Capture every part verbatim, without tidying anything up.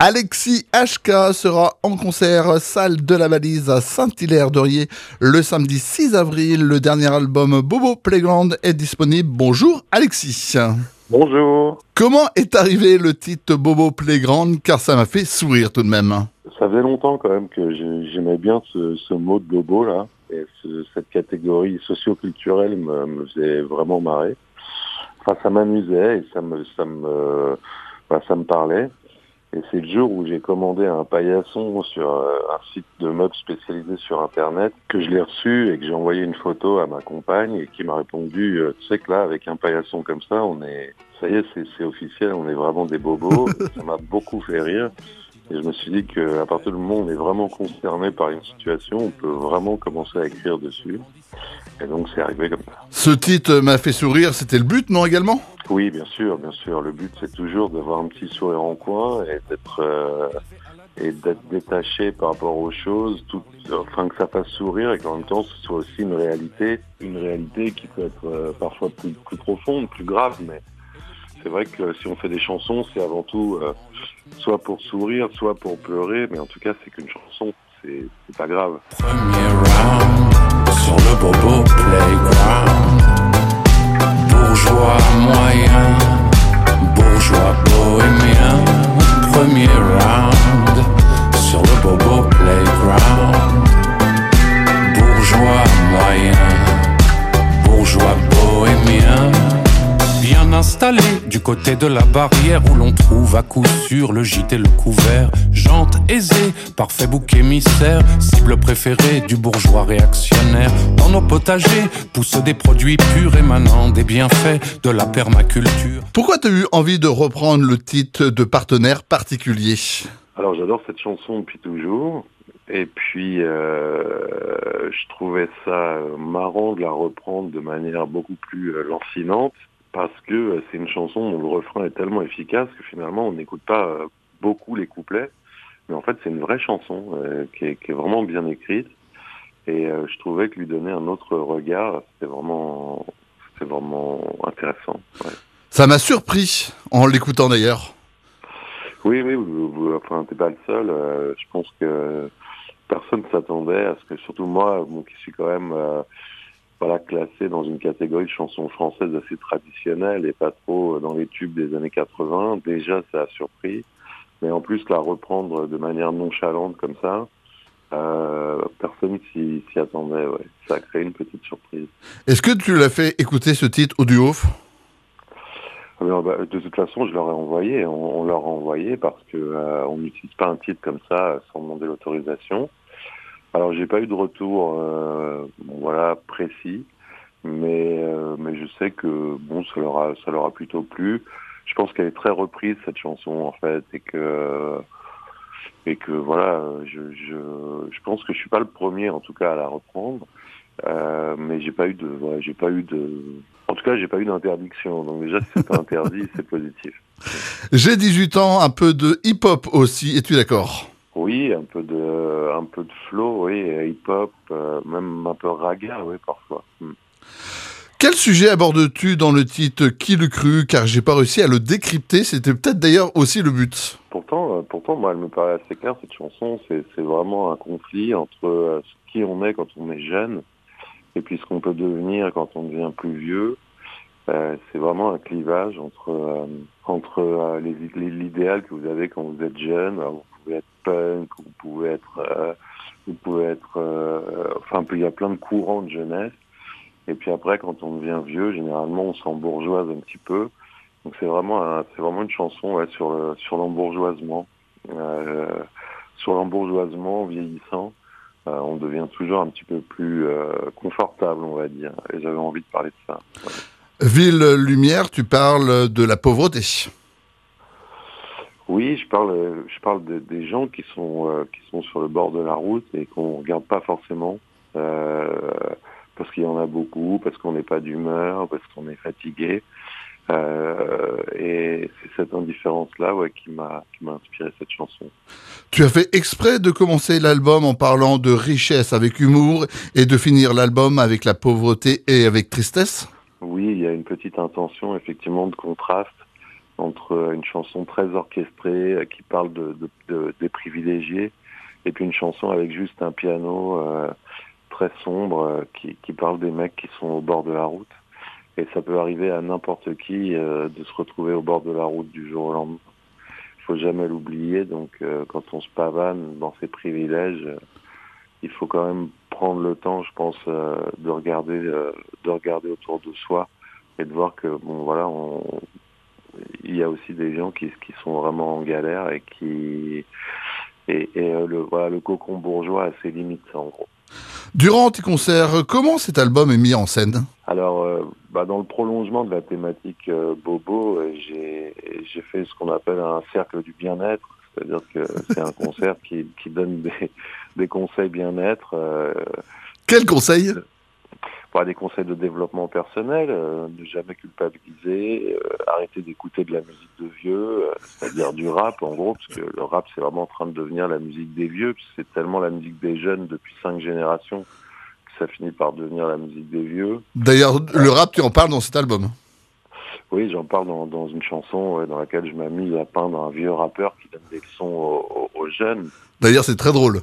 Alexis H K sera en concert salle de la Valise à Saint-Hilaire-d'Orier le samedi six avril. Le dernier album Bobo Playground est disponible. Bonjour Alexis. Bonjour. Comment est arrivé le titre Bobo Playground, car ça m'a fait sourire tout de même. Ça faisait longtemps quand même que j'aimais bien ce, ce mot de bobo là, et ce, cette catégorie socio-culturelle me, me faisait vraiment marrer. Enfin, ça m'amusait et ça me, ça me, enfin, ça me parlait. Et c'est le jour où j'ai commandé un paillasson sur un site de mode spécialisé sur Internet que je l'ai reçu et que j'ai envoyé une photo à ma compagne et qui m'a répondu euh, « Tu sais que là, avec un paillasson comme ça, on est, ça y est, c'est, c'est officiel, on est vraiment des bobos. » Ça m'a beaucoup fait rire. Et je me suis dit qu'à partir du moment où on est vraiment concerné par une situation, on peut vraiment commencer à écrire dessus. Et donc c'est arrivé comme ça. Ce titre m'a fait sourire, c'était le but, non, également ? Oui, bien sûr, bien sûr. Le but, c'est toujours d'avoir un petit sourire en coin et d'être euh, et d'être détaché par rapport aux choses, tout, enfin que ça fasse sourire et qu'en même temps, ce soit aussi une réalité, une réalité qui peut être euh, parfois plus, plus profonde, plus grave. Mais c'est vrai que si on fait des chansons, c'est avant tout euh, soit pour sourire, soit pour pleurer. Mais en tout cas, c'est qu'une chanson, c'est, c'est pas grave. Premier round sur le Bobo Playground. Bourgeois moyen, bourgeois bohémien. Premier round sur le Bobo Playground. Bourgeois moyen, bourgeois bohémien. Bien installé du côté de la barrière où l'on trouve à coup sûr le gîte et le couvert. Jante aisée, parfait bouc émissaire, cible préférée du bourgeois réactionnaire. Dans nos potagers poussent des produits purs émanant des bienfaits de la permaculture. Pourquoi t'as eu envie de reprendre le titre de Partenaire particulier ? Alors j'adore cette chanson depuis toujours. Et puis, euh, je trouvais ça marrant de la reprendre de manière beaucoup plus euh, lancinante. Parce que c'est une chanson dont le refrain est tellement efficace que finalement on n'écoute pas beaucoup les couplets. Mais en fait c'est une vraie chanson euh, qui, est, qui est vraiment bien écrite. Et euh, je trouvais que lui donner un autre regard, c'était vraiment, c'était vraiment intéressant. Ouais. Ça m'a surpris en l'écoutant d'ailleurs. Oui, oui, vous, vous, enfin t'es pas le seul. Euh, je pense que personne ne s'attendait à ce que, surtout moi, bon, qui suis quand même... Euh, Voilà, classé dans une catégorie de chansons françaises assez traditionnelles et pas trop dans les tubes des années quatre-vingts. Déjà, ça a surpris. Mais en plus, la reprendre de manière nonchalante comme ça, euh, personne s'y, s'y attendait. Ouais. Ça a créé une petite surprise. Est-ce que tu l'as fait écouter ce titre au duo ? Alors, bah, de toute façon, je leur ai envoyé. On, on leur a envoyé parce que euh, on n'utilise pas un titre comme ça sans demander l'autorisation. Alors j'ai pas eu de retour, euh, bon, voilà, précis, mais euh, mais je sais que bon, ça leur a ça leur a plutôt plu. Je pense qu'elle est très reprise cette chanson en fait, et que et que voilà, je je je pense que je suis pas le premier en tout cas à la reprendre, euh, mais j'ai pas eu de voilà, j'ai pas eu de en tout cas j'ai pas eu d'interdiction. Donc déjà si c'est pas interdit, c'est positif. J'ai dix-huit ans, un peu de hip-hop aussi. Es-tu d'accord ? Oui, un peu de, un peu de flow, oui, hip-hop, euh, même un peu raga, oui, parfois. Mm. Quel sujet abordes-tu dans le titre Qui l'eût cru ? Car j'ai pas réussi à le décrypter, c'était peut-être d'ailleurs aussi le but. Pourtant, euh, pourtant, moi, elle me paraît assez claire, cette chanson, c'est, c'est vraiment un conflit entre euh, qui on est quand on est jeune et puis ce qu'on peut devenir quand on devient plus vieux. Euh, c'est vraiment un clivage entre, euh, entre euh, les, les, l'idéal que vous avez quand vous êtes jeune. Alors, vous pouvez être punk, vous pouvez être, euh, vous pouvez être, euh, enfin, il y a plein de courants de jeunesse. Et puis après, quand on devient vieux, généralement, on s'embourgeoise un petit peu. Donc c'est vraiment, un, c'est vraiment une chanson ouais, sur le, sur l'embourgeoisement, euh, sur l'embourgeoisement vieillissant. Euh, on devient toujours un petit peu plus euh, confortable, on va dire. Et j'avais envie de parler de ça. Ouais. Ville Lumière, tu parles de la pauvreté. Oui, je parle, je parle de, des gens qui sont euh, qui sont sur le bord de la route et qu'on regarde pas forcément euh, parce qu'il y en a beaucoup, parce qu'on n'est pas d'humeur, parce qu'on est fatigué. Euh, et c'est cette indifférence-là, ouais, qui m'a qui m'a inspiré cette chanson. Tu as fait exprès de commencer l'album en parlant de richesse avec humour et de finir l'album avec la pauvreté et avec tristesse ? Oui, il y a une petite intention effectivement de contraste entre une chanson très orchestrée euh, qui parle de, de, de, des privilégiés et puis une chanson avec juste un piano euh, très sombre euh, qui, qui parle des mecs qui sont au bord de la route. Et ça peut arriver à n'importe qui euh, de se retrouver au bord de la route du jour au lendemain. Il faut jamais l'oublier. Donc, euh, quand on se pavane dans ses privilèges, euh, il faut quand même prendre le temps, je pense, euh, de regarder, euh, de regarder autour de soi et de voir que, bon, voilà, on, il y a aussi des gens qui, qui sont vraiment en galère et qui, et, et euh, le, voilà, le cocon bourgeois a ses limites, en gros. Durant tes concerts, comment cet album est mis en scène ? Alors, euh, bah, dans le prolongement de la thématique euh, bobo, euh, j'ai, j'ai fait ce qu'on appelle un cercle du bien-être, c'est-à-dire que c'est un concert qui, qui donne des, des conseils bien-être. Euh, Quels conseils ? Bah, des conseils de développement personnel, euh, ne jamais culpabiliser, euh, arrêter d'écouter de la musique de vieux, euh, c'est-à-dire du rap en gros, parce que le rap c'est vraiment en train de devenir la musique des vieux, puis c'est tellement la musique des jeunes depuis cinq générations que ça finit par devenir la musique des vieux. D'ailleurs, le rap, tu en parles dans cet album ? Oui, j'en parle dans, dans une chanson ouais, dans laquelle je m'amuse à peindre un vieux rappeur qui donne des leçons aux, aux, aux jeunes. D'ailleurs, c'est très drôle.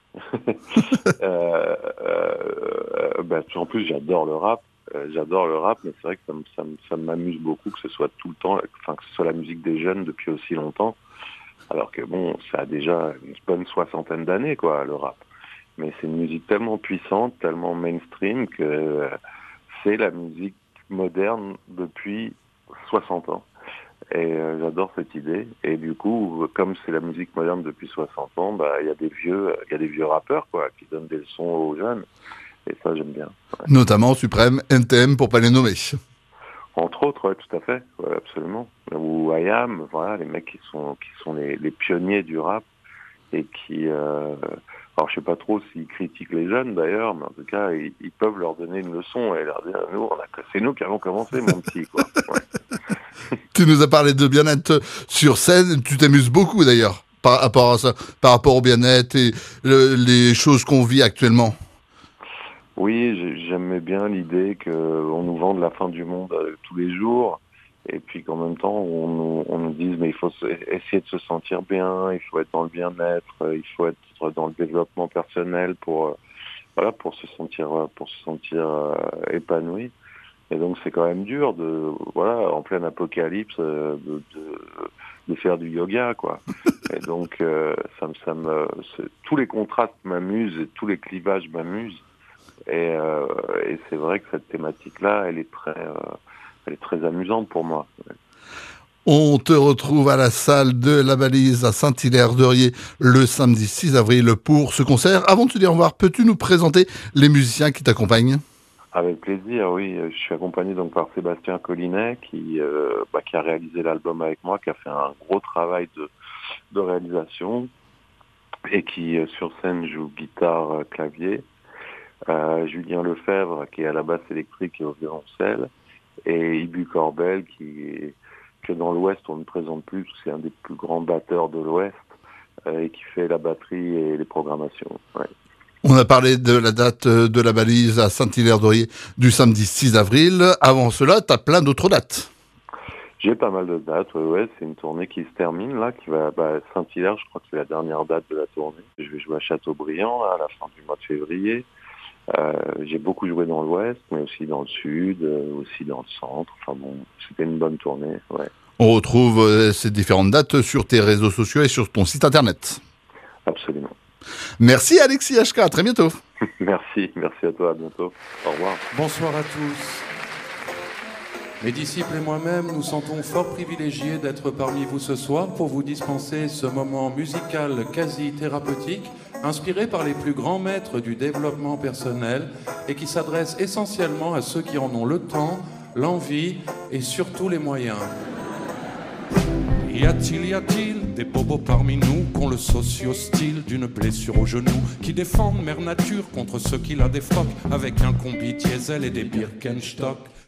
euh, euh, bah, en plus, j'adore le rap. Euh, j'adore le rap, mais c'est vrai que ça, me, ça, me, ça m'amuse beaucoup que ce soit tout le temps, enfin que ce soit la musique des jeunes depuis aussi longtemps. Alors que bon, ça a déjà une bonne soixantaine d'années, quoi, le rap. Mais c'est une musique tellement puissante, tellement mainstream que euh, c'est la musique moderne depuis soixante ans. Et euh, j'adore cette idée. Et du coup, comme c'est la musique moderne depuis soixante ans, bah il y a des vieux, il y a des vieux rappeurs quoi, qui donnent des leçons aux jeunes. Et ça, j'aime bien. Ouais. Notamment Suprême, N T M pour pas les nommer. Entre autres, ouais, tout à fait, ouais, absolument. Ou I A M, voilà, les mecs qui sont qui sont les, les pionniers du rap et qui, euh, alors je sais pas trop s'ils critiquent les jeunes d'ailleurs, mais en tout cas ils, ils peuvent leur donner une leçon et leur dire nous, on a, c'est nous qui avons commencé, mon petit, quoi. Ouais. Tu nous as parlé de bien-être sur scène, tu t'amuses beaucoup d'ailleurs par rapport à ça, par rapport au bien-être et le, les choses qu'on vit actuellement. Oui, j'aimais bien l'idée qu'on nous vende la fin du monde euh, tous les jours et puis qu'en même temps on nous, on nous dise mais il faut se, essayer de se sentir bien, il faut être dans le bien-être, euh, il faut être dans le développement personnel pour euh, voilà pour se sentir pour se sentir euh, épanoui. Et donc c'est quand même dur de voilà en plein apocalypse euh, de, de de faire du yoga quoi. Et donc euh, ça me ça me tous les contrastes m'amusent et tous les clivages m'amusent. Et, euh, et c'est vrai que cette thématique-là, elle est très, euh, elle est très amusante pour moi. On te retrouve à la salle de la Balise à Saint-Hilaire-de-Riez le samedi six avril pour ce concert. Avant de te dire au revoir, peux-tu nous présenter les musiciens qui t'accompagnent ? Avec plaisir, oui. Je suis accompagné donc par Sébastien Collinet qui, euh, bah, qui a réalisé l'album avec moi, qui a fait un gros travail de, de réalisation et qui, euh, sur scène, joue guitare, euh, clavier. Euh, Julien Lefebvre qui est à la basse électrique et au violoncelle et Ibu Corbel qui est, que dans l'Ouest on ne présente plus, c'est un des plus grands batteurs de l'Ouest euh, et qui fait la batterie et les programmations. Ouais. On a parlé de la date de la Balise à Saint-Hilaire-de-Riez du samedi six avril. Avant cela, tu as plein d'autres dates. J'ai pas mal de dates, ouais, ouais, c'est une tournée qui se termine là, qui va bah, Saint-Hilaire, je crois que c'est la dernière date de la tournée. Je vais jouer à Châteaubriand là, à la fin du mois de février. Euh, j'ai beaucoup joué dans l'Ouest, mais aussi dans le Sud, euh, aussi dans le Centre. Enfin bon, c'était une bonne tournée, ouais. On retrouve euh, ces différentes dates sur tes réseaux sociaux et sur ton site internet. Absolument. Merci Alexis H K, à très bientôt. Merci, merci à toi, à bientôt. Au revoir. Bonsoir à tous. Mes disciples et moi-même nous sentons fort privilégiés d'être parmi vous ce soir pour vous dispenser ce moment musical quasi thérapeutique inspiré par les plus grands maîtres du développement personnel et qui s'adresse essentiellement à ceux qui en ont le temps, l'envie et surtout les moyens. Y a-t-il, y a-t-il des bobos parmi nous qui ont le socio-style d'une blessure au genou, qui défendent Mère Nature contre ceux qui la défroquent avec un combi diesel et des Birkenstock?